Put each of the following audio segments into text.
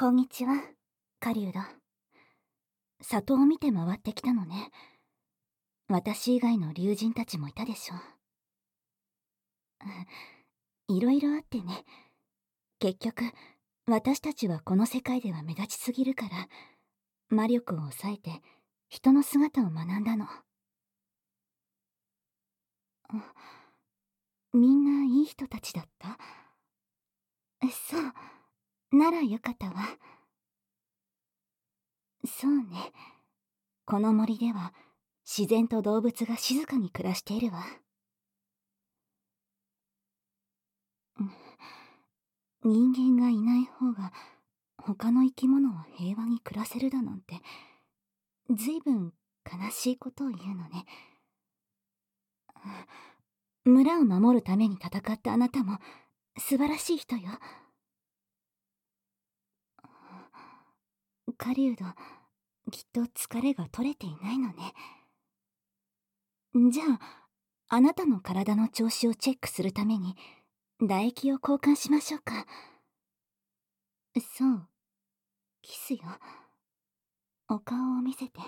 こんにちは、狩人。里を見て回ってきたのね。私以外の竜人たちもいたでしょ。いろいろあってね。結局、私たちはこの世界では目立ちすぎるから、魔力を抑えて人の姿を学んだの。みんないい人たちだった？そう、ならよかったわ。そうね。この森では自然と動物が静かに暮らしているわ。人間がいない方が他の生き物は平和に暮らせるだなんて、ずいぶん悲しいことを言うのね。村を守るために戦ったあなたも素晴らしい人よ。狩人、きっと疲れが取れていないのね。じゃあ、あなたの体の調子をチェックするために唾液を交換しましょうか。そう、キスよ。お顔を見せて。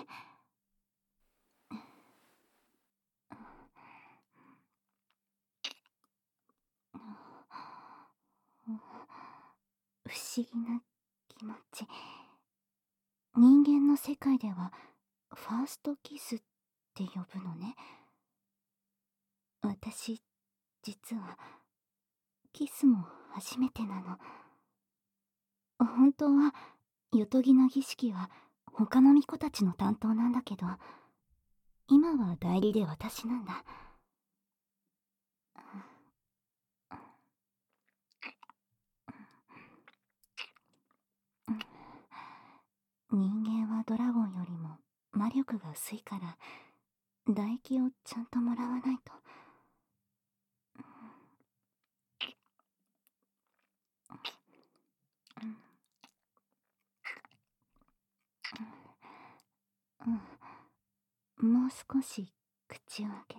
不思議な気持ち。人間の世界ではファーストキスって呼ぶのね。私、実はキスも初めてなの。本当はよとぎの儀式は他の巫女たちの担当なんだけど、今は代理で私なんだ。人間はドラゴンよりも魔力が薄いから唾液をちゃんともらわないと。もう少し口を開けて。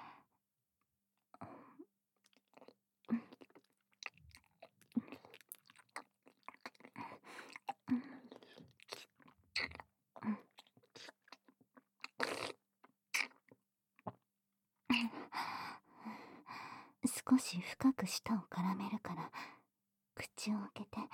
少し深く舌を絡めるから口を開けて。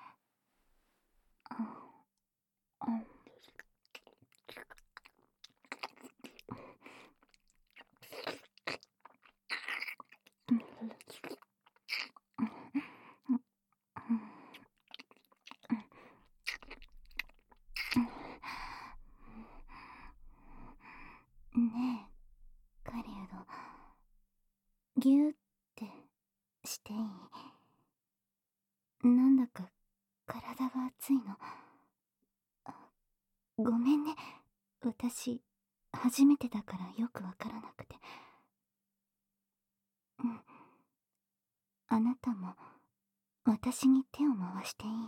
ねえ、狩人、ギューってしていい？なんだか体が熱いの。ごめんね、私初めてだからよくわからなくて。あなたも私に手を回していいよ。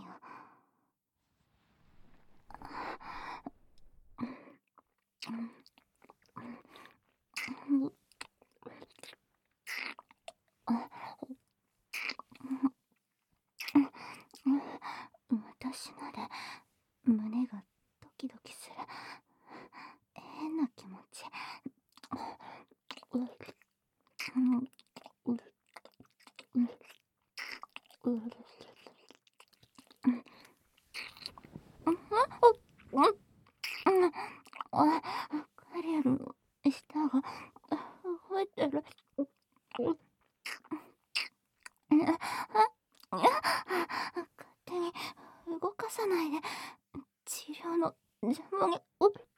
私まで胸がドキドキする。変な気持ち。カレンの舌が動いてる。勝手に動かさないで。治療の邪魔に。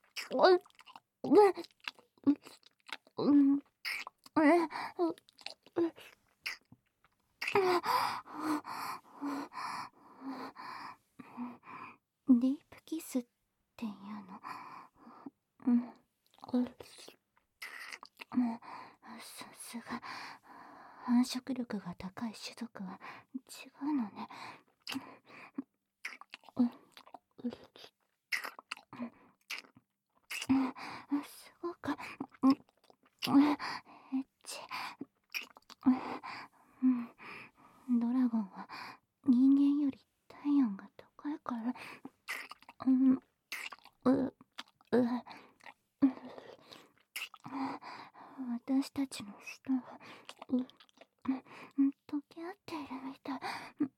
ディープキスっていうの。さすが繁殖力が高い種族は違うのね。すごくエッチ。ドラゴンは人間より体温が高いから合ってるみたい。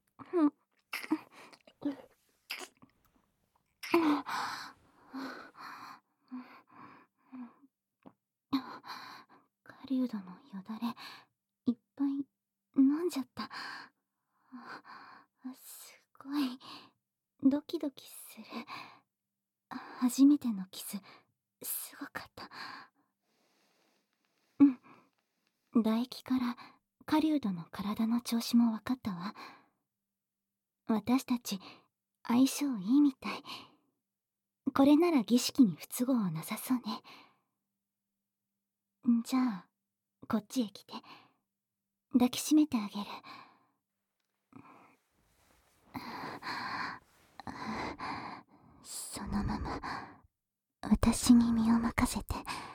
狩人のよだれいっぱい飲んじゃった。すごいドキドキする。初めてのキスすごかった。唾液から狩人の体の調子も分かったわ。私たち相性いいみたい。これなら儀式に不都合はなさそうね。じゃあこっちへ来て抱きしめてあげる。そのまま私に身を任せて。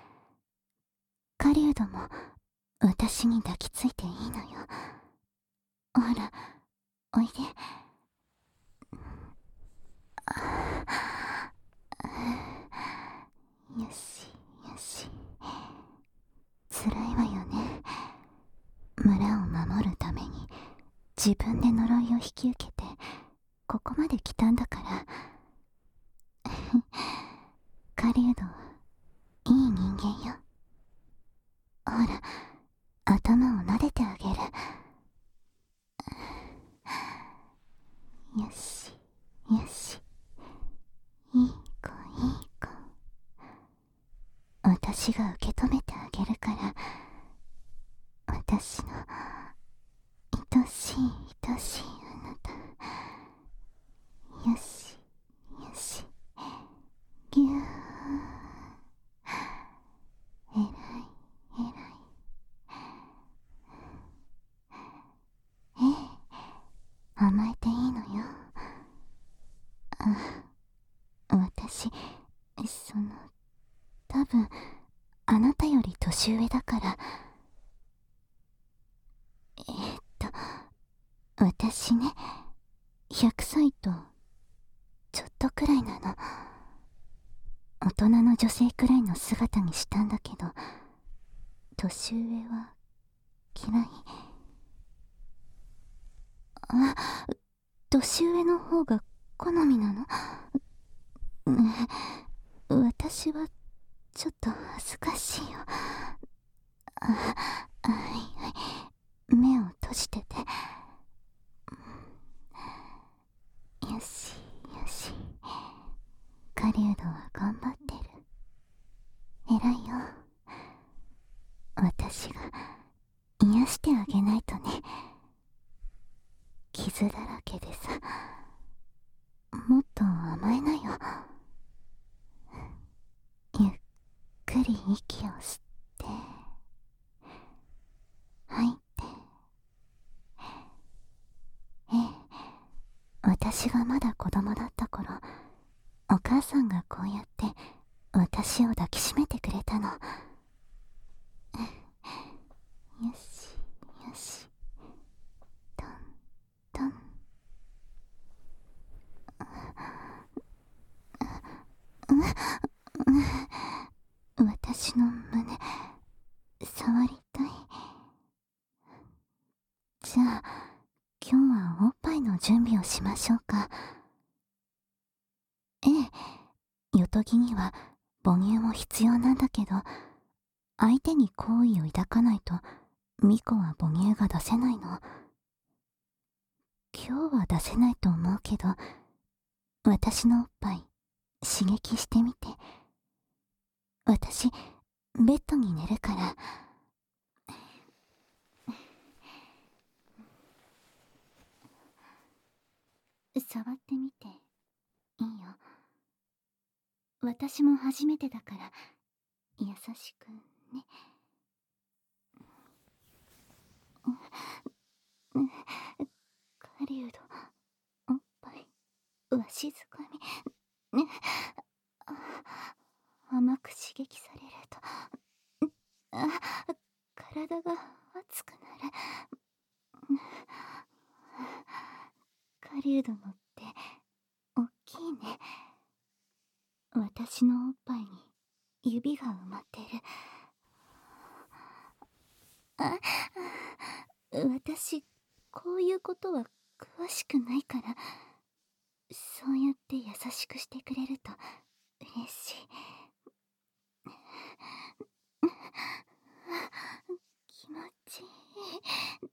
狩人も私に抱きついていいのよ。ほらおいで。よしよし。辛いわよね。村を守るために自分で呪いを引き受けてここまで来たんだから。狩人はいい人間よ。ほら頭を撫でてあげる。よしよし。いい子いい子。私が受け止めてあげるから。私の愛しい愛しいあなた。よしよし。ぎゅー。えらいえらい。ええ、甘えていいのよ。私多分あなたより年上だから。私ね、100歳とちょっとくらいなの。大人の女性くらいの姿にしたんだけど、年上は嫌い。年上の方が好みなの？私はちょっと恥ずかしいよ。はいはい、目を閉じてて。よしよし。狩人は頑張ってる。偉いよ。私が癒してあげないとね。傷だらけでさ、もっと甘えなよ。ゆっくり息を吸って吐いて。ええ、私がまだ子供だった頃、お母さんがこうやって私を抱きしめてくれたの。よしよし。トントン。私の胸触りたい。じゃあ今日はおっぱいの準備をしましょうか。ええ、よとぎには母乳も必要なんだけど、相手に好意を抱かないとミコは母乳が出せないの。今日は出せないと思うけど、私のおっぱい刺激してみて。私ベッドに寝るから。触ってみていいよ。私も初めてだから優しくね。狩人おっぱいわしづかみね。甘く刺激されると体が熱くなる。狩人のっておっきいね。私のおっぱいに指が埋まってる。私こういうことは詳しくないから、そうやって優しくしてくれると嬉しい。気持ちいい。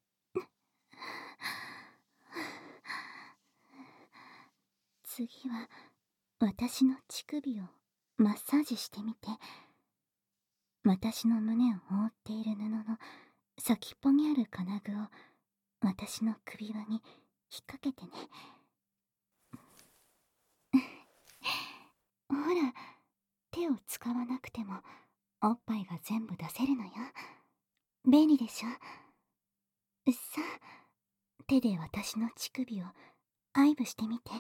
次は私の乳首をマッサージしてみて。私の胸を覆っている布の先っぽにある金具を私の首輪に引っ掛けてね。ほら、手を使わなくてもおっぱいが全部出せるのよ。便利でしょ。さあ、手で私の乳首を愛撫してみて。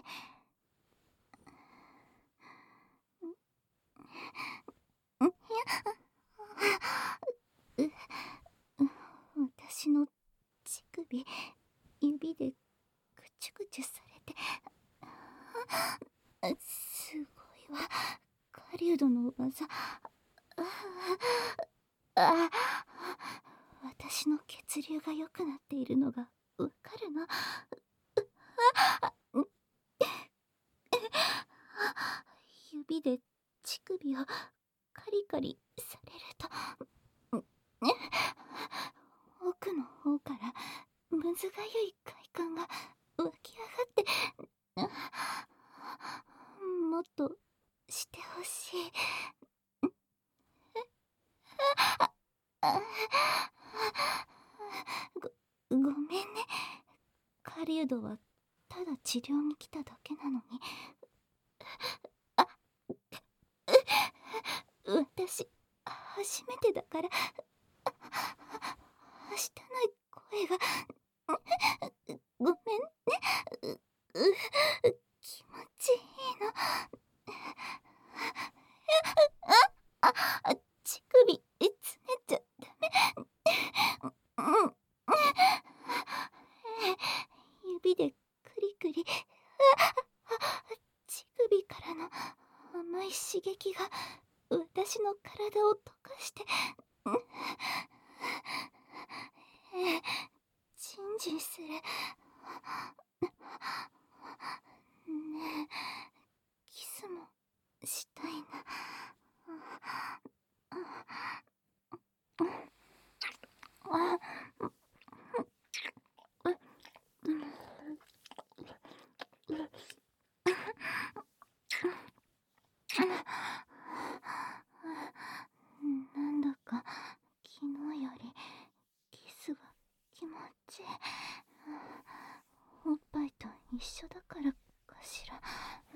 私の乳首、指でぐちゅぐちゅされて。すごいわ、狩人の技。私の血流が良くなっているのがわかるの。指で乳首をカリカリされると、奥の方からむずがゆい快感が湧き上がって、もっとしてほしい。ごめんね。狩人はただ治療に来ただけなのに。私、初めてだから、はしたない声が、ごめんね。気持ちいいの。乳首、つねっちゃダメ。指でクリクリ。乳首からの甘い刺激が私の体を溶かして、ジンジンする。ねえ、キスもしたいな。なんだか昨日よりキスが気持ちいい。おっぱいと一緒だからかしら。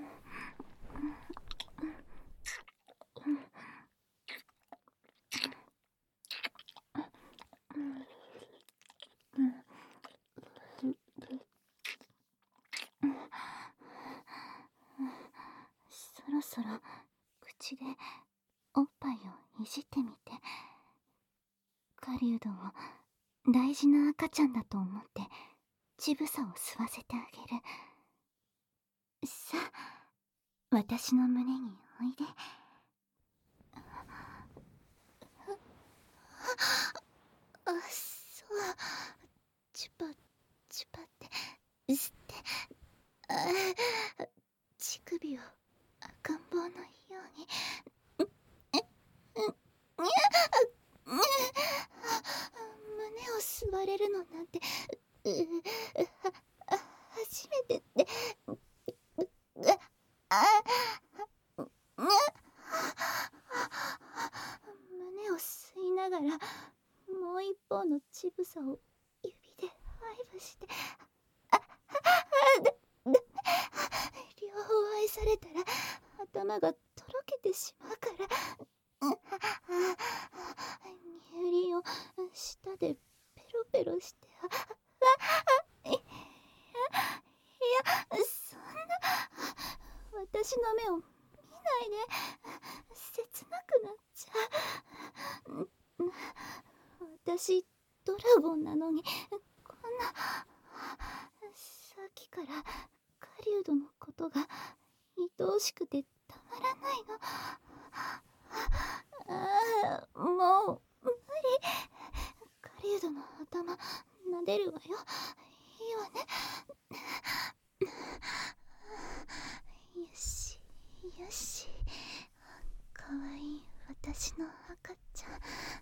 そろそろ口でおっぱいをいじってみて。狩人を大事な赤ちゃんだと思って乳房を吸わせてあげる。さあ、私の胸においで。そう、チュパチュパって吸って、乳首を赤ん坊のように。胸を吸われるのなんて初めてって。胸を吸いながらもう一方の乳房を指で愛撫して。両方愛されたら頭がとろけてしまうから。乳輪を舌でペロペロして。いや、そんな。私の目を見ないで。切なくなっちゃう。私ドラゴンなのにこんな。さっきから狩人のことが愛おしくてたまらないの。もう無理。狩人の頭撫でるわよ。 わね。よしよし、かわいい私の赤ちゃん。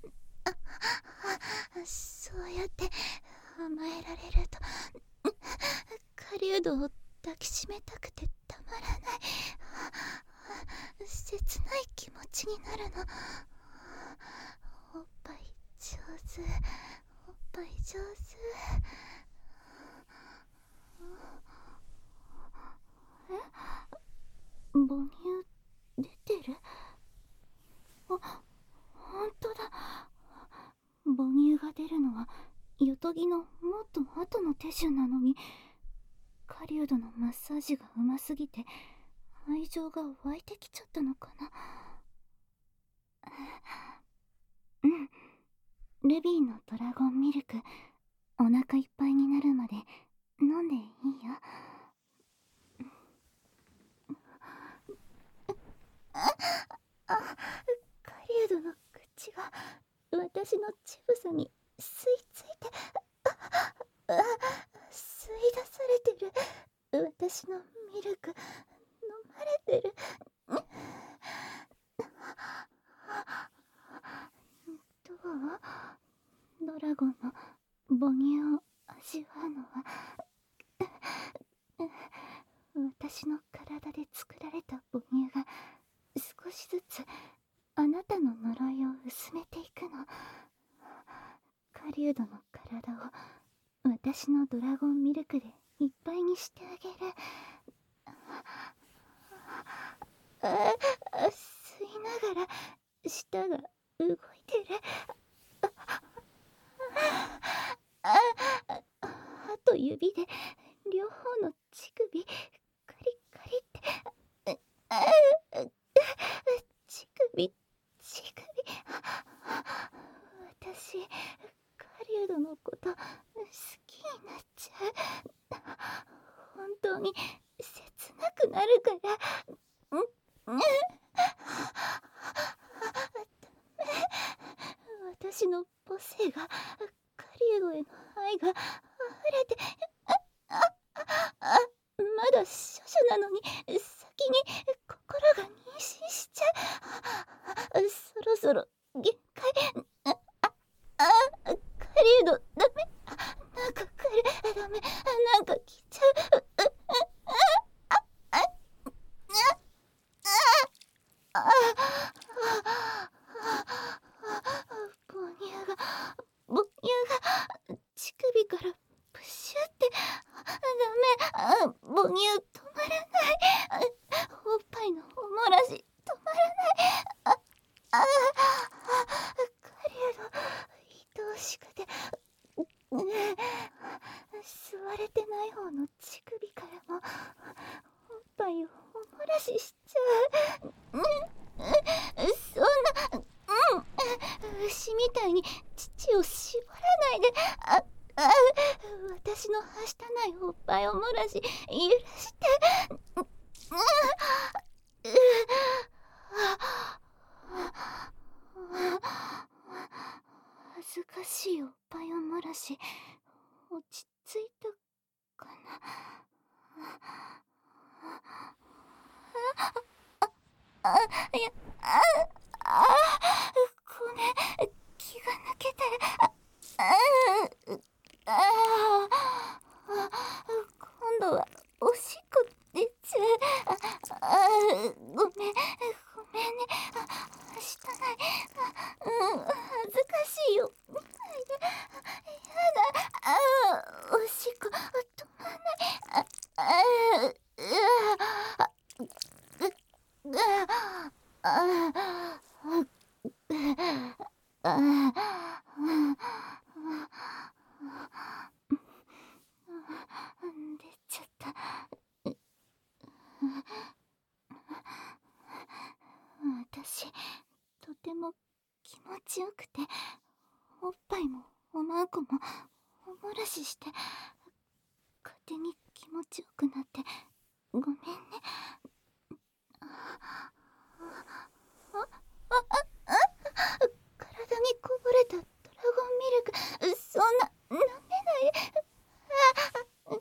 そうやって甘えられると狩人を抱きしめたくてたまらない。切ない気持ちになるの。おっぱい上手、おっぱい上手。母乳出てる？あ、ほんとだ。母乳が出るのはヨトギのもっと後の手順なのに、狩人のマッサージがうますぎて愛情が湧いてきちゃったのかな。うん、ルビーのドラゴンミルク、お腹いっぱいになるまで飲んでいいよ。狩人の口が私の乳房に吸い付いて、吸い出されてる。私のミルク飲まれてる。どう？ドラゴンの母乳を味わうのは私の体で作られた母乳が少しずつあなたの呪いを薄めていくの。狩人の体を私のドラゴンミルクでいっぱいにしてあげる。吸いながら舌が動いてる。歯と指で両方の乳首カリカリって乳首私狩人のこと好きになっちゃう。本当に切なくなるから。私の母性が狩人への愛が溢れて、まだ少女なのに先に心が妊娠しちゃう。そろそろ限界。狩人ダメ。なんか来る。ダメ。なんか来ちゃう。母乳が乳首からプシュって。ダメ。母乳止まらない。おっぱいのおもらし止まらない。狩人愛おしくて、吸われてない方の乳首からもおっぱいをおもらししちゃう。そんな、牛みたいに乳を絞らないで。私のはしたないおっぱいおもらし許して。恥ずかしいおっぱいおもらし落ち着いたかな。いや、ごめん、気が抜けて。今度はおしっこ出ちゃう。ごめんね。はしたない。恥ずかしいよみたいでやだ。おしっこ止まんない。出ちゃった。私とても気持ちよくて、おっぱいもおまんこもおもらしして勝手に気持ちよくなってごめんね。体にこぼれたドラゴンミルク、そんな舐めないで。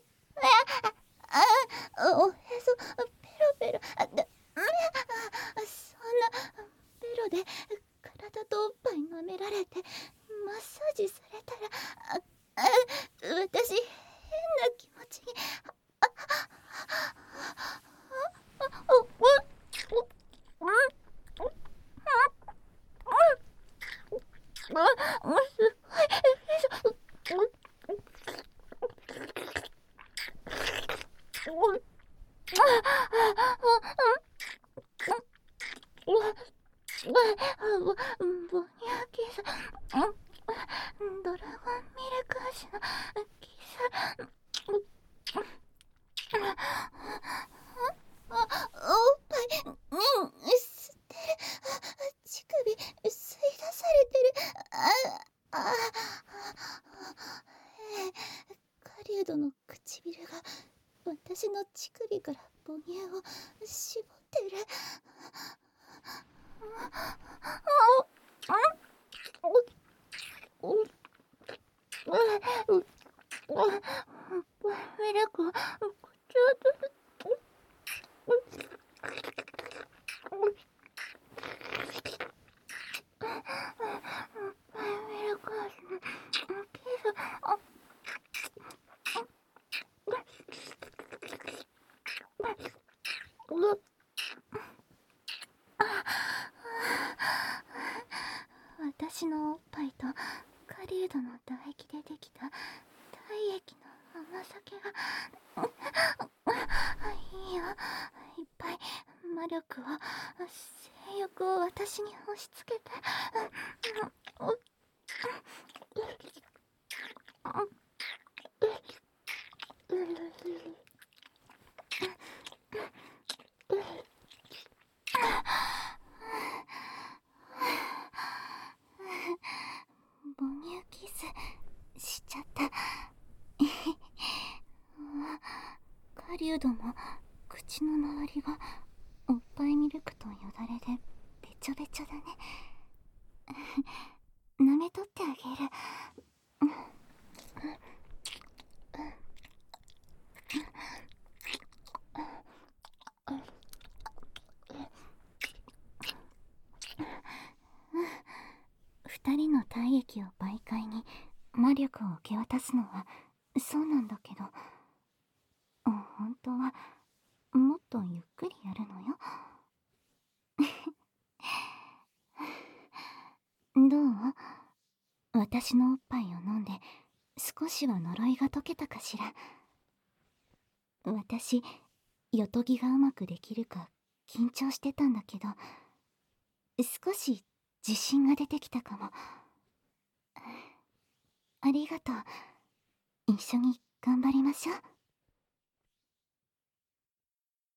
ボニャキス、ドラゴンミルク味のキス、おっぱい、吸ってる。乳首、吸い出されてる。狩人の唇が私の乳首から母乳を絞ってる。ミルク、口ミルク味のキス、私のおっぱいと狩人の唾液でできた体液の甘酒がいいよ、いっぱい魔力を、性欲を私に押し付けて。母乳キスしちゃった。狩人も口の周りがおっぱいミルクとよだれでべちょべちょだね。舐めとってあげる。二人の体液を媒介に魔力を受け渡すのはそうなんだけど、本当はもっとゆっくりやるのよ。どう？私のおっぱいを飲んで少しは呪いが解けたかしら。私、よとぎがうまくできるか緊張してたんだけど、少し自信が出てきたかも。ありがとう。一緒に頑張りましょう。